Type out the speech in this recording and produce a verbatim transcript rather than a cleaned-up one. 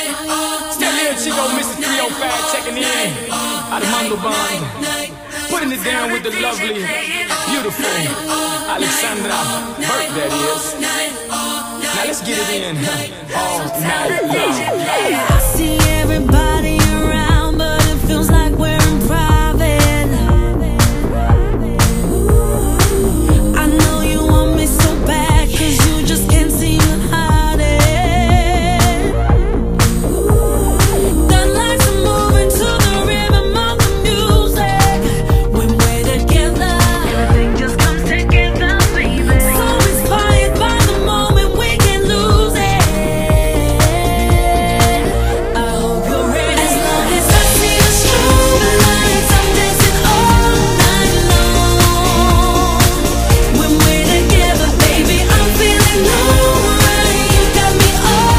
Still here, Chico, Mister three oh five checking in out of Mondo Bond, putting it down with the lovely, beautiful Alexandra Burke, that is. Now let's get it in all night long. I see everybody